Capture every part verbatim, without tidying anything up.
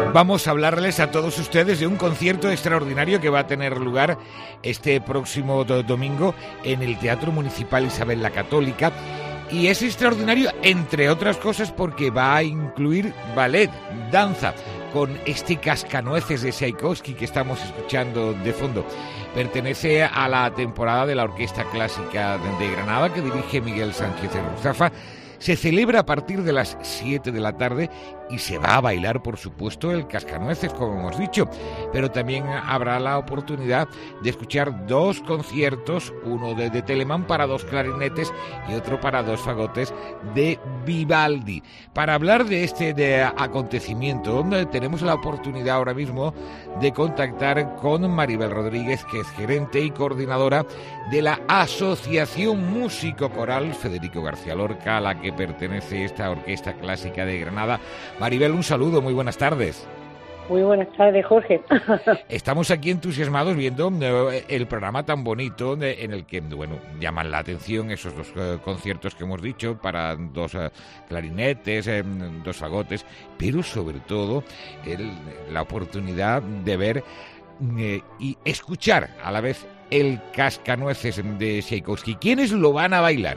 Vamos a hablarles a todos ustedes de un concierto extraordinario que va a tener lugar este próximo do- domingo en el Teatro Municipal Isabel la Católica. Y es extraordinario, entre otras cosas, porque va a incluir ballet, danza, con este Cascanueces de Tchaikovsky que estamos escuchando de fondo. Pertenece a la temporada de la Orquesta Clásica de Granada, que dirige Miguel Sánchez Ruzafa. Se celebra a partir de las siete de la tarde y se va a bailar, por supuesto, el Cascanueces, como hemos dicho. Pero también habrá la oportunidad de escuchar dos conciertos, uno de, de Telemann para dos clarinetes y otro para dos fagotes de Vivaldi. Para hablar de este de acontecimiento, donde tenemos la oportunidad ahora mismo de contactar con Maribel Rodríguez, que es gerente y coordinadora de la Asociación Músico Coral Federico García Lorca, a la que pertenece esta Orquesta Clásica de Granada. Maribel, un saludo, muy buenas tardes. Muy buenas tardes, Jorge. Estamos aquí entusiasmados viendo eh, el programa tan bonito de, en el que, bueno, llaman la atención esos dos eh, conciertos que hemos dicho para dos eh, clarinetes, eh, dos fagotes, pero sobre todo el, la oportunidad de ver eh, y escuchar a la vez el Cascanueces de Tchaikovsky. ¿Quiénes lo van a bailar?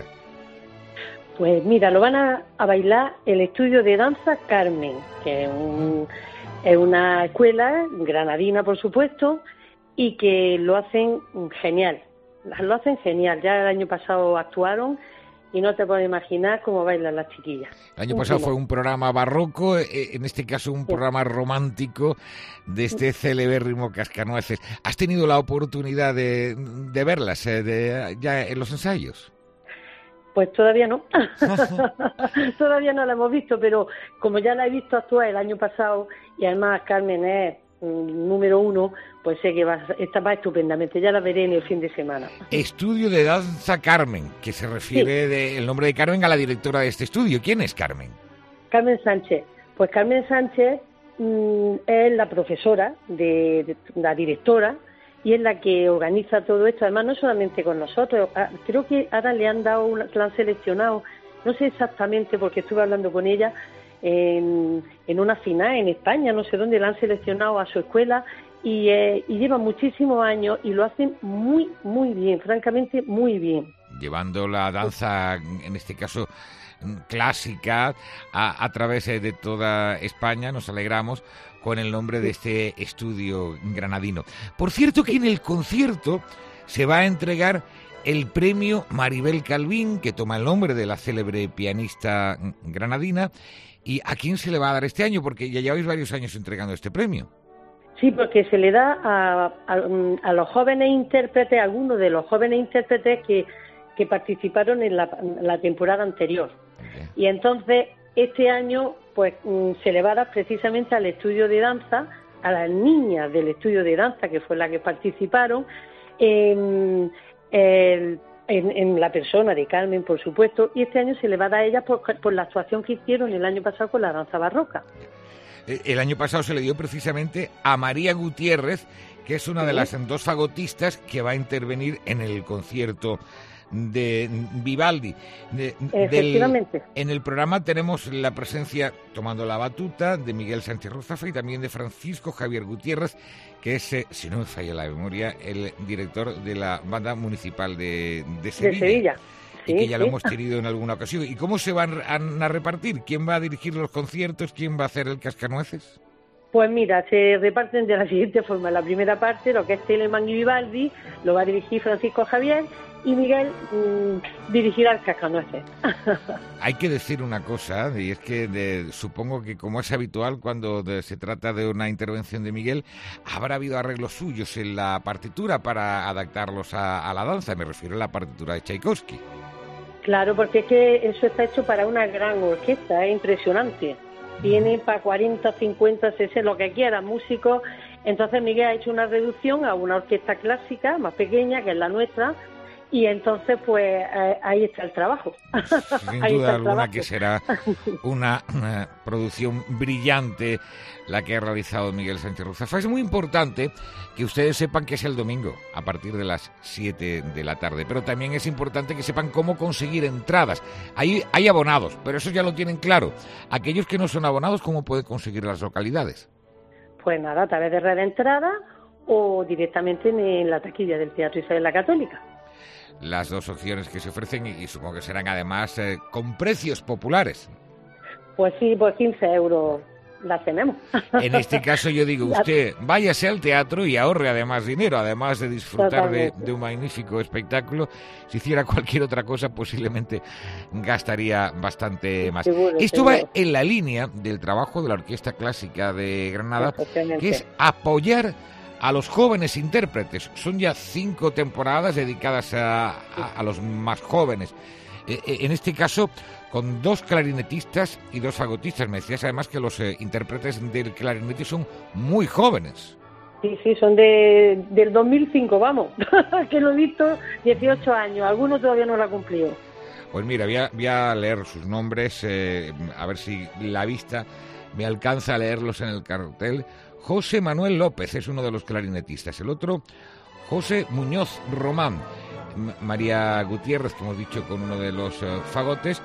Pues mira, lo van a, a bailar el Estudio de Danza Carmen, que es, un, es una escuela granadina, por supuesto, y que lo hacen genial. Lo hacen genial. Ya el año pasado actuaron y no te puedes imaginar cómo bailan las chiquillas. El año pasado fue un programa barroco, en este caso un programa romántico de este celebérrimo Cascanueces. ¿Has tenido la oportunidad de, de verlas de, ya en los ensayos? Pues todavía no, todavía no la hemos visto, pero como ya la he visto actuar el año pasado y además Carmen es mm, número uno, pues sé que va, esta va estupendamente, ya la veré en el fin de semana. Estudio de Danza Carmen, que se refiere sí. de, el nombre de Carmen a la directora de este estudio. ¿Quién es Carmen? Carmen Sánchez. Pues Carmen Sánchez mm, es la profesora, de, de la directora, y es la que organiza todo esto, además no solamente con nosotros, creo que ahora le han dado, una, la han seleccionado, no sé exactamente porque estuve hablando con ella, en, en una final en España, no sé dónde, la han seleccionado a su escuela y, eh, y llevan muchísimos años y lo hacen muy, muy bien, francamente muy bien. Llevando la danza, en este caso clásica, a, a través de toda España, nos alegramos con el nombre de este estudio granadino. Por cierto que en el concierto se va a entregar el premio Maribel Calvín, que toma el nombre de la célebre pianista granadina. ¿Y a quién se le va a dar este año? Porque ya lleváis varios años entregando este premio. Sí, porque se le da a, a, a los jóvenes intérpretes, a algunos de los jóvenes intérpretes que, que participaron en la, en la temporada anterior. Okay. Y entonces, este año, pues se le va a dar precisamente al estudio de danza, a las niñas del estudio de danza, que fue la que participaron, en, en, en la persona de Carmen, por supuesto, y este año se le va a dar a ellas por, por la actuación que hicieron el año pasado con la danza barroca. El año pasado se le dio precisamente a María Gutiérrez, que es una ¿Sí? de las dos fagotistas que va a intervenir en el concierto de Vivaldi. De, Efectivamente. Del, en el programa tenemos la presencia, tomando la batuta, de Miguel Sánchez Ruzafa y también de Francisco Javier Gutiérrez, que es, eh, si no me falla la memoria, el director de la Banda Municipal de, de Sevilla. De Sevilla. Y sí, que ya sí. lo hemos tenido en alguna ocasión. ¿Y cómo se van a, a repartir? ¿Quién va a dirigir los conciertos? ¿Quién va a hacer el Cascanueces? Pues mira, se reparten de la siguiente forma. La primera parte, lo que es Telemann y Vivaldi, lo va a dirigir Francisco Javier y Miguel mmm, dirigirá el Cascanueces. Hay que decir una cosa, y es que de, supongo que como es habitual cuando de, se trata de una intervención de Miguel, habrá habido arreglos suyos en la partitura para adaptarlos a, a la danza, me refiero a la partitura de Tchaikovsky. Claro, porque es que eso está hecho para una gran orquesta, es impresionante. Tiene para cuarenta, cincuenta, sesenta, lo que quiera, músicos. Entonces Miguel ha hecho una reducción a una orquesta clásica más pequeña, que es la nuestra, y entonces pues eh, ahí está el trabajo. Sin duda alguna que será una, una producción brillante la que ha realizado Miguel Sánchez Ruzafa. Es muy importante que ustedes sepan que es el domingo a partir de las siete de la tarde, pero también es importante que sepan cómo conseguir entradas. Hay, hay abonados, pero eso ya lo tienen claro. Aquellos que no son abonados, ¿cómo pueden conseguir las localidades? Pues nada, a través de Red de Entrada o directamente en, en la taquilla del Teatro Isabel la Católica. Las dos opciones que se ofrecen, y, y supongo que serán además eh, con precios populares. Pues sí, por quince euros las tenemos. En este caso yo digo, usted váyase al teatro y ahorre además dinero, además de disfrutar de, de un magnífico espectáculo. Si hiciera cualquier otra cosa, posiblemente gastaría bastante más. Seguro, Esto seguro. va en la línea del trabajo de la Orquesta Clásica de Granada, que es apoyar a los jóvenes intérpretes. Son ya cinco temporadas dedicadas a, a, a los más jóvenes. Eh, eh, en este caso, con dos clarinetistas y dos fagotistas. Me decías además que los eh, intérpretes del clarinete son muy jóvenes. Sí, sí, son de del dos mil cinco, vamos, que lo he visto, dieciocho años, algunos todavía no lo ha cumplido. Pues mira, voy a, voy a leer sus nombres, eh, a ver si la vista me alcanza a leerlos en el cartel. José Manuel López es uno de los clarinetistas, el otro, José Muñoz Román, M- María Gutiérrez, que hemos dicho, con uno de los uh, fagotes,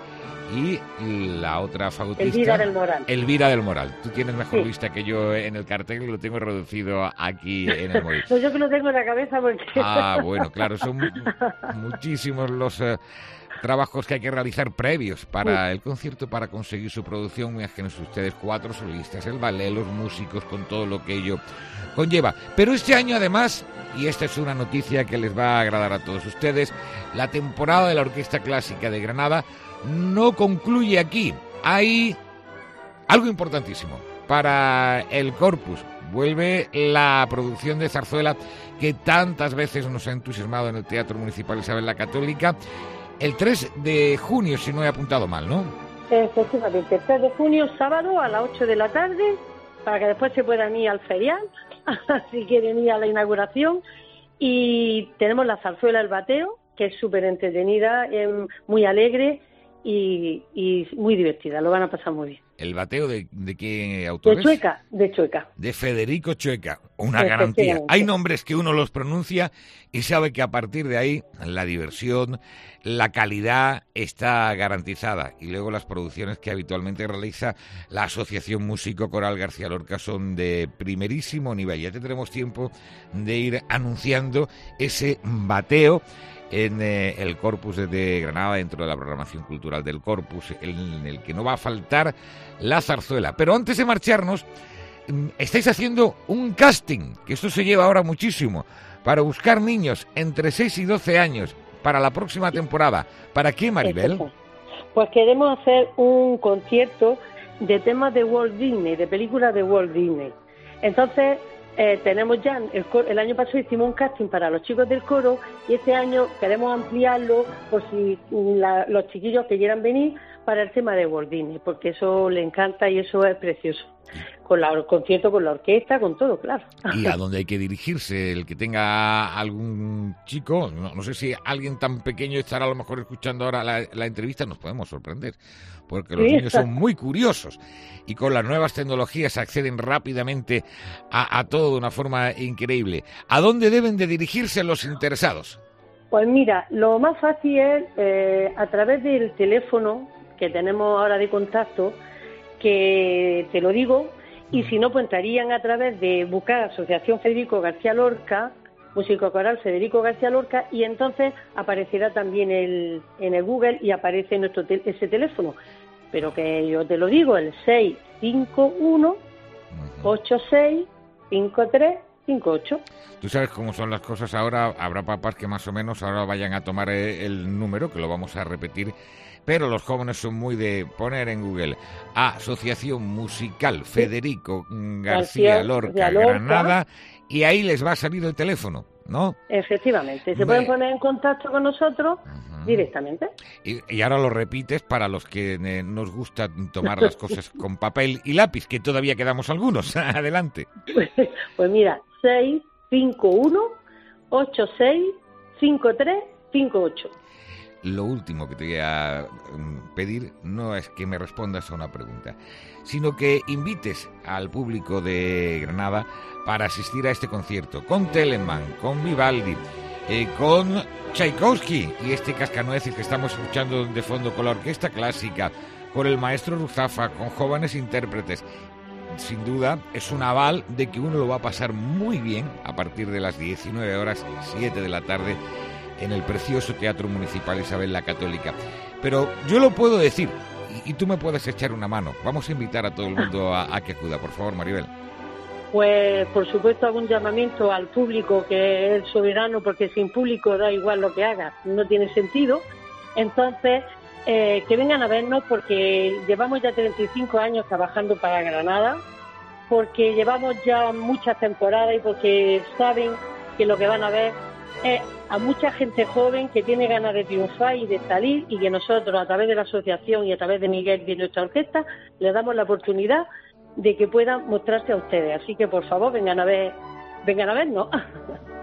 y la otra fagotista, Elvira del Moral. Elvira del Moral. Tú tienes mejor Sí. vista que yo en el cartel, lo tengo reducido aquí en el móvil. Pues yo que lo tengo en la cabeza porque... Ah, bueno, claro, son mu- muchísimos los eh, trabajos que hay que realizar previos para Sí. el concierto, para conseguir su producción. Imagínense ustedes, cuatro solistas, el ballet, los músicos, con todo lo que ello conlleva. Pero este año, además, y esta es una noticia que les va a agradar a todos ustedes, la temporada de la Orquesta Clásica de Granada no concluye aquí. Hay algo importantísimo para el Corpus. Vuelve la producción de zarzuela que tantas veces nos ha entusiasmado en el Teatro Municipal Isabel la Católica. El tres de junio, si no he apuntado mal, ¿no? Efectivamente, el tres de junio, sábado, a las ocho de la tarde, para que después se puedan ir al ferial, si quieren ir a la inauguración. Y tenemos la zarzuela El Bateo, que es súper entretenida, eh, muy alegre y, y muy divertida, lo van a pasar muy bien. ¿El bateo de, de qué autor De es? Chueca, de Chueca. De Federico Chueca, una garantía. Hay nombres que uno los pronuncia y sabe que a partir de ahí la diversión, la calidad está garantizada. Y luego las producciones que habitualmente realiza la Asociación Músico Coral García Lorca son de primerísimo nivel. Ya tendremos tiempo de ir anunciando ese bateo en eh, el Corpus de Granada, dentro de la programación cultural del Corpus, en el que no va a faltar la zarzuela. Pero antes de marcharnos, estáis haciendo un casting, que esto se lleva ahora muchísimo, para buscar niños entre seis y doce años para la próxima temporada. ¿Para qué, Maribel? Pues queremos hacer un concierto de temas de Walt Disney, de películas de Walt Disney. Entonces, eh, tenemos ya, el, el año pasado hicimos un casting para los chicos del coro y este año queremos ampliarlo por si la, los chiquillos que quieran venir para el tema de Walt Disney, porque eso le encanta y eso es precioso. Con la, el concierto, con la orquesta, con todo, claro. ¿Y a dónde hay que dirigirse? El que tenga algún chico, no, no sé si alguien tan pequeño estará a lo mejor escuchando ahora la, la entrevista, nos podemos sorprender, porque los sí. niños son muy curiosos y con las nuevas tecnologías acceden rápidamente a, a todo de una forma increíble. ¿A dónde deben de dirigirse los interesados? Pues mira, lo más fácil es eh, a través del teléfono que tenemos ahora de contacto, que te lo digo, y si no, pues entrarían a través de buscar Asociación Federico García Lorca, Músico Coral Federico García Lorca, y entonces aparecerá también el, en el Google y aparece nuestro te- ese teléfono. Pero que yo te lo digo, el seis cinco uno, ocho seis, cinco tres cinco ocho. Tú sabes cómo son las cosas ahora, habrá papás que más o menos ahora vayan a tomar el número, que lo vamos a repetir, pero los jóvenes son muy de poner en Google Asociación Musical Federico García, García Lorca, Lorca Granada, y ahí les va a salir el teléfono, ¿no? Efectivamente, se Me... pueden poner en contacto con nosotros uh-huh. directamente. Y, y ahora lo repites para los que eh, nos gusta tomar las cosas con papel y lápiz, que todavía quedamos algunos. Adelante. Pues, pues mira, seis cinco uno, ocho seis, cinco tres cinco ocho. Lo último que te voy a pedir no es que me respondas a una pregunta, sino que invites al público de Granada para asistir a este concierto con Telemann, con Vivaldi, eh, con Tchaikovsky y este cascanueces que estamos escuchando de fondo, con la orquesta clásica, con el maestro Ruzafa, con jóvenes intérpretes. sin duda, es un aval de que uno lo va a pasar muy bien a partir de las diecinueve horas, siete de la tarde, en el precioso Teatro Municipal Isabel la Católica. Pero yo lo puedo decir, y, y tú me puedes echar una mano. Vamos a invitar a todo el mundo a, a que acuda, por favor, Maribel. Pues, por supuesto, hago un llamamiento al público, que es soberano, porque sin público da igual lo que haga, no tiene sentido. Entonces, eh, que vengan a vernos, porque llevamos ya treinta y cinco años trabajando para Granada, porque llevamos ya muchas temporadas y porque saben que lo que van a ver es a mucha gente joven que tiene ganas de triunfar y de salir, y que nosotros, a través de la asociación y a través de Miguel y de nuestra orquesta, les damos la oportunidad de que puedan mostrarse a ustedes. Así que, por favor, vengan a ver, vengan a vernos.